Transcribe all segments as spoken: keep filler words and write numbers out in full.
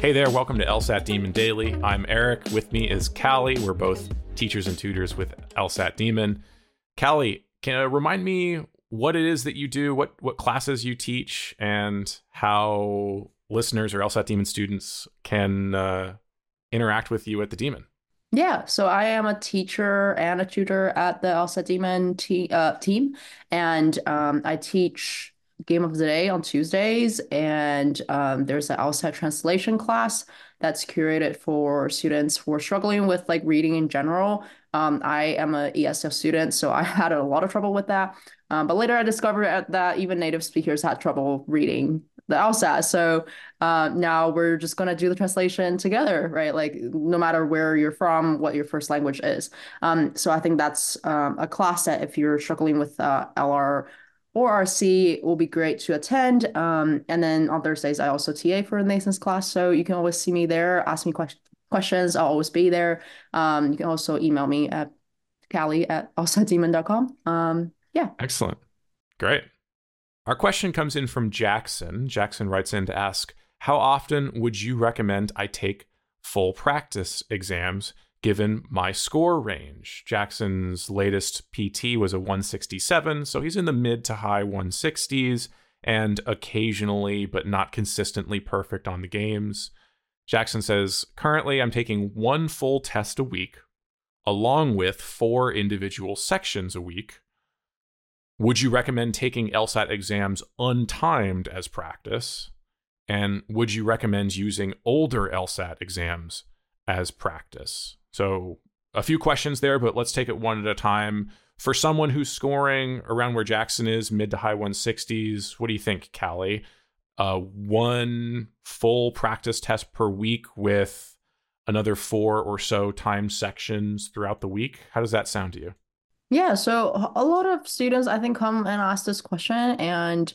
Hey there, welcome to LSAT Demon Daily. I'm Eric. With me is Callie. We're both teachers and tutors with LSAT Demon. Callie, can uh, remind me what it is that you do, what what classes you teach, and how listeners or LSAT Demon students can uh, interact with you at the Demon. Yeah, so I am a teacher and a tutor at the LSAT Demon te uh, team, and um, I teach Game of the Day on Tuesdays, and um, there's an LSAT translation class that's curated for students who are struggling with like reading in general. Um, I am a E S L student, so I had a lot of trouble with that. Um, but later I discovered that even native speakers had trouble reading the LSAT. So uh, now we're just going to do the translation together, right? Like no matter where you're from, what your first language is. Um, so I think that's um, a class that if you're struggling with uh, L R or R C, it will be great to attend. Um, and then on Thursdays, I also T A for Nathan's class. So you can always see me there, ask me que questions. I'll always be there. Um, you can also email me at Callie at lsat demon dot com. Um, yeah. Excellent. Great. Our question comes in from Jackson. Jackson writes in to ask, how often would you recommend I take full practice exams given my score range? Jackson's latest P T was a one sixty-seven, so he's in the mid to high one sixties and occasionally, but not consistently perfect on the games. Jackson says, currently I'm taking one full test a week, along with four individual sections a week. Would you recommend taking LSAT exams untimed as practice? And would you recommend using older LSAT exams as practice? So a few questions there, but let's take it one at a time. For someone who's scoring around where Jackson is, mid to high one sixties, what do you think, Callie? Uh, one full practice test per week with another four or so timed sections throughout the week. How does that sound to you? Yeah, so a lot of students I think come and ask this question, and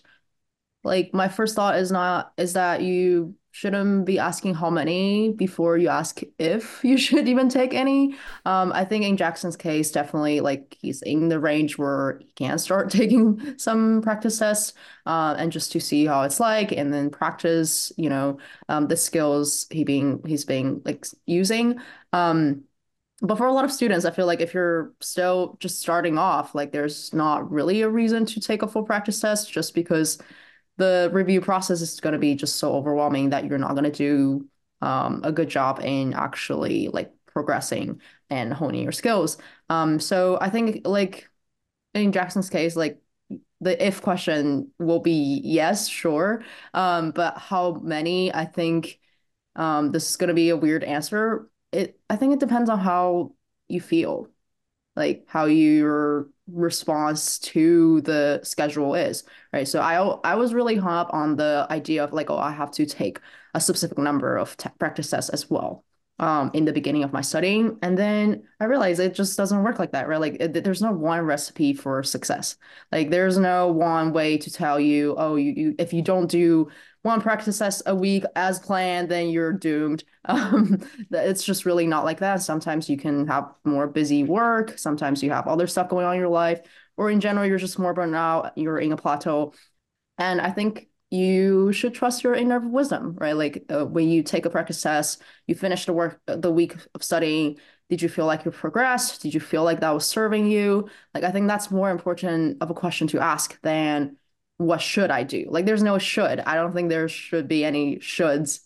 like my first thought is not is that you shouldn't be asking how many before you ask if you should even take any. Um, I think in Jackson's case, definitely like he's in the range where he can start taking some practice tests, uh, and just to see how it's like, and then practice, you know, um, the skills he being he's being like using. Um, But for a lot of students, I feel like if you're still just starting off, like there's not really a reason to take a full practice test just because the review process is going to be just so overwhelming that you're not going to do um, a good job in actually like progressing and honing your skills. Um, so I think like in Jackson's case, like the if question will be yes, sure. Um, but how many? I think um, this is going to be a weird answer. It, I think it depends on how you feel, like how your response to the schedule is, right? So I I was really hung up on the idea of like, oh, I have to take a specific number of te practice tests as well, um, in the beginning of my studying, and then I realized it just doesn't work like that, right? Like it, there's no one recipe for success. Like there's no one way to tell you, oh, you, you if you don't do one practice test a week as planned, then you're doomed. Um, it's just really not like that. Sometimes you can have more busy work. Sometimes you have other stuff going on in your life, or in general, you're just more burnt out. You're in a plateau. And I think you should trust your inner wisdom, right? Like uh, when you take a practice test, you finish the work, uh, the week of studying. Did you feel like you progressed? Did you feel like that was serving you? Like, I think that's more important of a question to ask than what should I do? Like, there's no should. I don't think there should be any shoulds.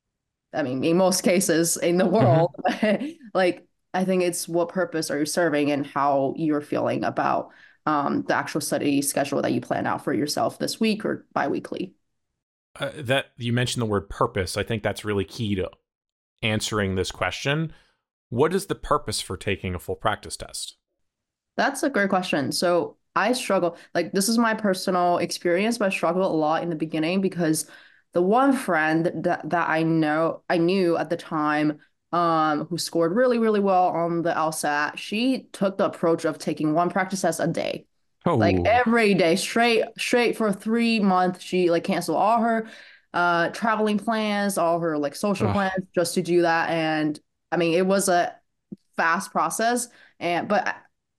I mean, in most cases in the Mhm. world, like, I think it's what purpose are you serving and how you're feeling about um, the actual study schedule that you plan out for yourself this week or biweekly. Uh, that you mentioned the word purpose. I think that's really key to answering this question. What is the purpose for taking a full practice test? That's a great question. So I struggle, like this is my personal experience, but I struggled a lot in the beginning because the one friend that that I know I knew at the time, um, who scored really, really well on the LSAT, she took the approach of taking one practice test a day. Like Oh, every day, straight, straight for three months, she like canceled all her uh traveling plans, all her like social ugh. plans just to do that. And I mean, it was a fast process. And but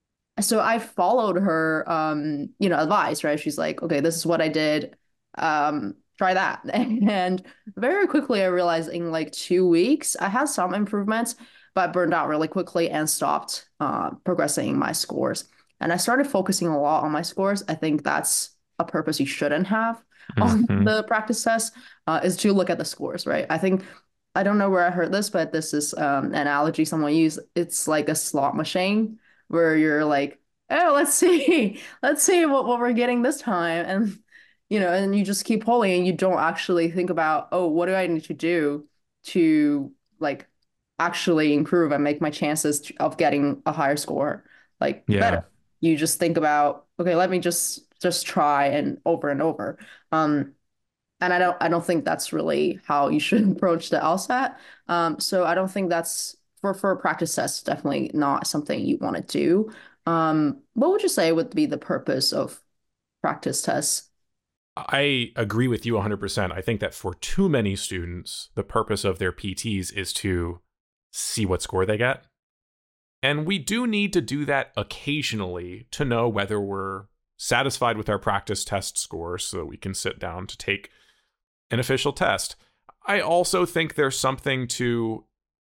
so I followed her, um, you know, advice, right? She's like, okay, this is what I did. Um, try that. And very quickly, I realized in like two weeks, I had some improvements, but burned out really quickly and stopped uh, progressing my scores. And I started focusing a lot on my scores. I think that's a purpose you shouldn't have on Hmm. the practice test, uh, is to look at the scores, right? I think I don't know where I heard this, but this is um, an analogy someone used. It's like a slot machine where you're like, oh, let's see, let's see what, what we're getting this time. And, you know, and you just keep pulling and you don't actually think about, oh, what do I need to do to like actually improve and make my chances of getting a higher score like better. Yeah. You just think about, okay, let me just just try and over and over. Um, and I don't I don't think that's really how you should approach the LSAT. Um, so I don't think that's for for a practice test, definitely not something you want to do. Um, what would you say would be the purpose of practice tests? I agree with you one hundred percent. I think that for too many students, the purpose of their P Ts is to see what score they get. And we do need to do that occasionally to know whether we're satisfied with our practice test scores so that we can sit down to take an official test. I also think there's something to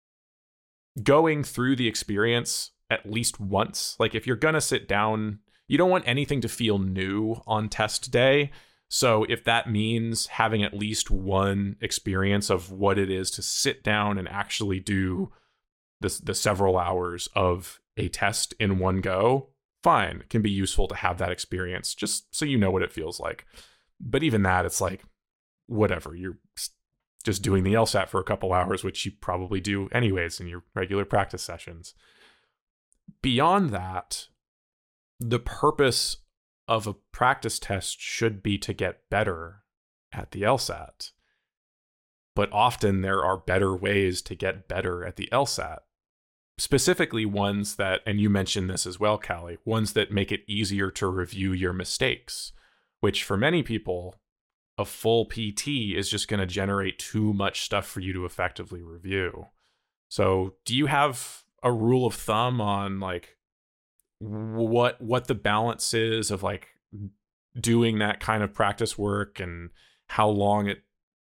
going through the experience at least once. Like if you're going to sit down, you don't want anything to feel new on test day. So if that means having at least one experience of what it is to sit down and actually do the, the several hours of a test in one go, fine. It can be useful to have that experience just so you know what it feels like. But even that, it's like, whatever, you're just doing the LSAT for a couple hours, which you probably do anyways in your regular practice sessions. Beyond that, the purpose of a practice test should be to get better at the LSAT. But often there are better ways to get better at the LSAT. Specifically ones that, and you mentioned this as well, Callie, ones that make it easier to review your mistakes, which for many people, a full P T is just going to generate too much stuff for you to effectively review. So do you have a rule of thumb on like what what the balance is of like doing that kind of practice work and how long it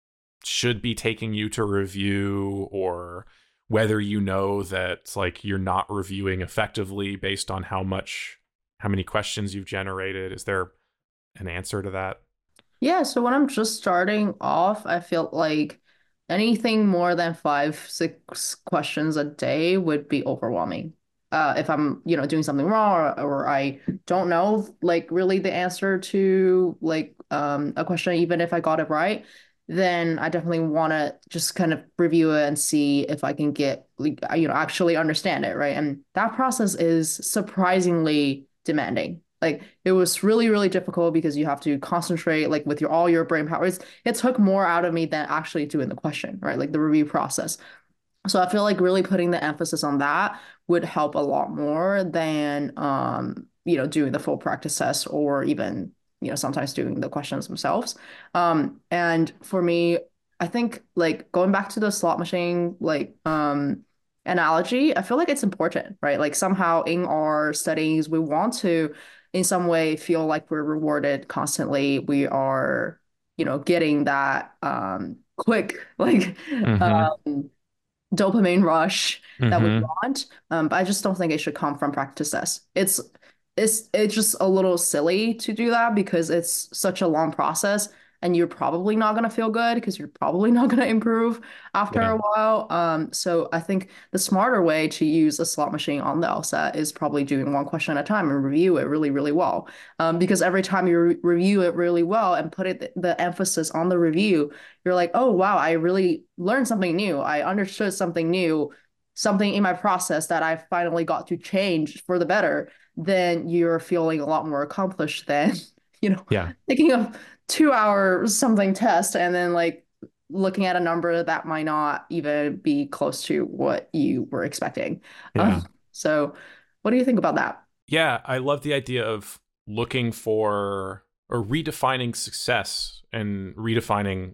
should be taking you to review, or whether you know that like you're not reviewing effectively based on how much how many questions you've generated? Is there an answer to that? Yeah, so when I'm just starting off, I feel like anything more than five, six questions a day would be overwhelming. Uh, if I'm, you know, doing something wrong, or, or I don't know, like really the answer to like um, a question, even if I got it right, then I definitely want to just kind of review it and see if I can get, like, you know, actually understand it, right? And that process is surprisingly demanding. Like it was really, really difficult because you have to concentrate like with your all your brain power. It's, it took more out of me than actually doing the question, right? Like the review process. So I feel like really putting the emphasis on that would help a lot more than um, you know, doing the full practice test or even, you know, sometimes doing the questions themselves. Um, and for me, I think like going back to the slot machine like um analogy, I feel like it's important, right? Like somehow in our studies, we want to in some way feel like we're rewarded constantly. We are, you know, getting that um quick like Mm-hmm. um dopamine rush that we Mm-hmm. want. Um, but I just don't think it should come from practice tests. It's it's it's just a little silly to do that because it's such a long process and you're probably not going to feel good because you're probably not going to improve after Yeah. a while. Um, so I think the smarter way to use a slot machine on the LSAT is probably doing one question at a time and review it really, really well. Um, because every time you re review it really well and put it the emphasis on the review, you're like, oh, wow, I really learned something new. I understood something new, something in my process that I finally got to change for the better. Then you're feeling a lot more accomplished than, you know, Yeah. taking a two hour something test and then like looking at a number that might not even be close to what you were expecting. Yeah. Um, so what do you think about that? Yeah. I love the idea of looking for or redefining success and redefining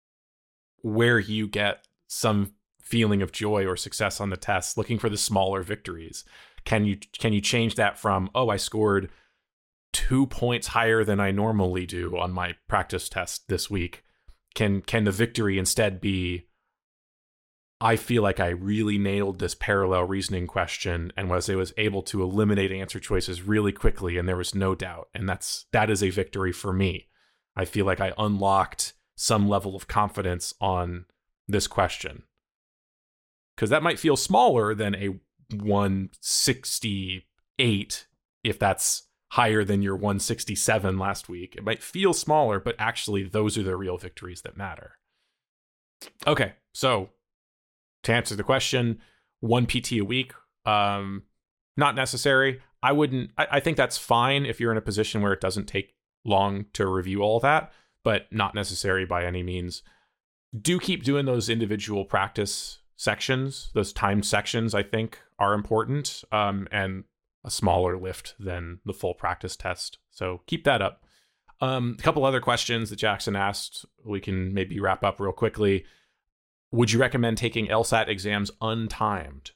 where you get some feeling of joy or success on the test, looking for the smaller victories. Can you can you change that from, oh, I scored two points higher than I normally do on my practice test this week, Can can the victory instead be, I feel like I really nailed this parallel reasoning question and was I was able to eliminate answer choices really quickly and there was no doubt. And that's that is a victory for me. I feel like I unlocked some level of confidence on this question. Because that might feel smaller than a one sixty-eight if that's higher than your one sixty-seven last week. It might feel smaller, but actually those are the real victories that matter. Okay, so to answer the question, one P T a week, um, not necessary. I wouldn't, I, I think that's fine if you're in a position where it doesn't take long to review all that, but not necessary by any means. Do keep doing those individual practice sections. Those timed sections, I think, are important, um, and a smaller lift than the full practice test. So keep that up. Um, a couple other questions that Jackson asked, we can maybe wrap up real quickly. Would you recommend taking LSAT exams untimed?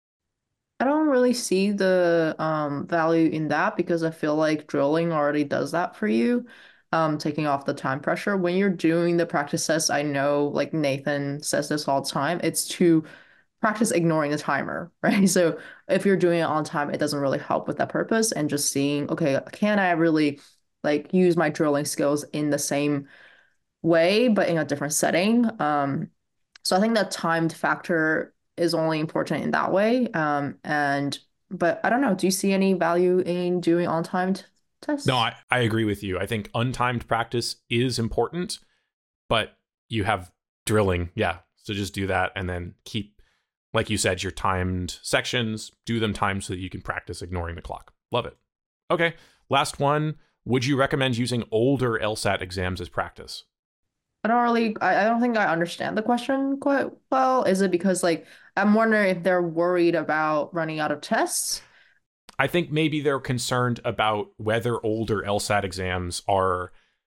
I don't really see the um, value in that because I feel like drilling already does that for you, um, taking off the time pressure. When you're doing the practice test, I know like Nathan says this all the time, it's to practice ignoring the timer, right? So if you're doing it on time, it doesn't really help with that purpose and just seeing, okay, can I really like use my drilling skills in the same way, but in a different setting? Um, so I think that timed factor is only important in that way. Um, and but I don't know, do you see any value in doing on-timed tests? No, I, I agree with you. I think untimed practice is important, but you have drilling. Yeah. So just do that and then keep, like you said, your timed sections, do them timed so that you can practice ignoring the clock. Love it. Okay. Last one. Would you recommend using older LSAT exams as practice? I don't really, I, I don't think I understand the question quite well. Is it because like, I'm wondering if they're worried about running out of tests? I think maybe they're concerned about whether older LSAT exams are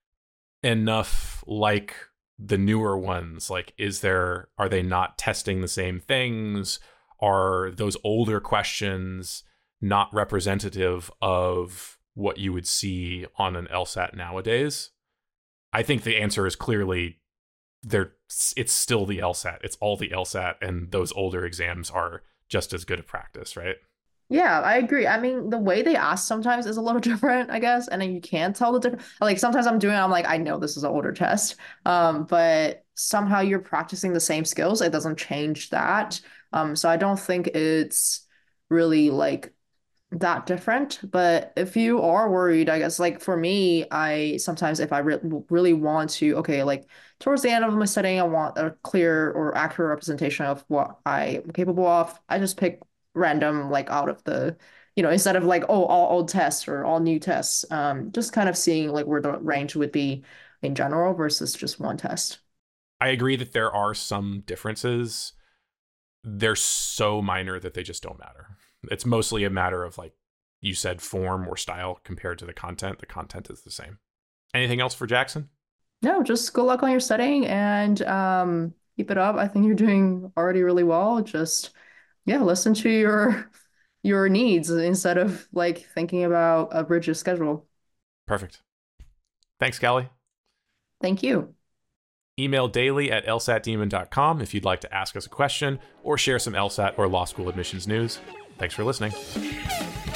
enough like the newer ones. Like, is there, are they not testing the same things? Are those older questions not representative of what you would see on an LSAT nowadays? I think the answer is clearly there. It's still the LSAT. It's all the LSAT, and those older exams are just as good a practice, right? Yeah, I agree. I mean, the way they ask sometimes is a little different, I guess, and then you can't tell the difference. Like sometimes I'm doing, it, I'm like, I know this is an older test, um, but somehow you're practicing the same skills. It doesn't change that. Um, so I don't think it's really like that different. But if you are worried, I guess like for me, I sometimes if I re really want to, okay, like towards the end of my studying, I want a clear or accurate representation of what I'm capable of. I just pick random like out of the, you know, instead of like, oh, all old tests or all new tests, um, just kind of seeing like where the range would be in general versus just one test. I agree that there are some differences. They're so minor that they just don't matter. It's mostly a matter of, like you said, form or style compared to the content. The content is the same. Anything else for Jackson? No, just good luck on your studying and um, keep it up. I think you're doing already really well. Just, yeah, listen to your your needs instead of like thinking about a rigid schedule. Perfect. Thanks, Callie. Thank you. Email daily at L S A T demon dot com if you'd like to ask us a question or share some LSAT or law school admissions news. Thanks for listening.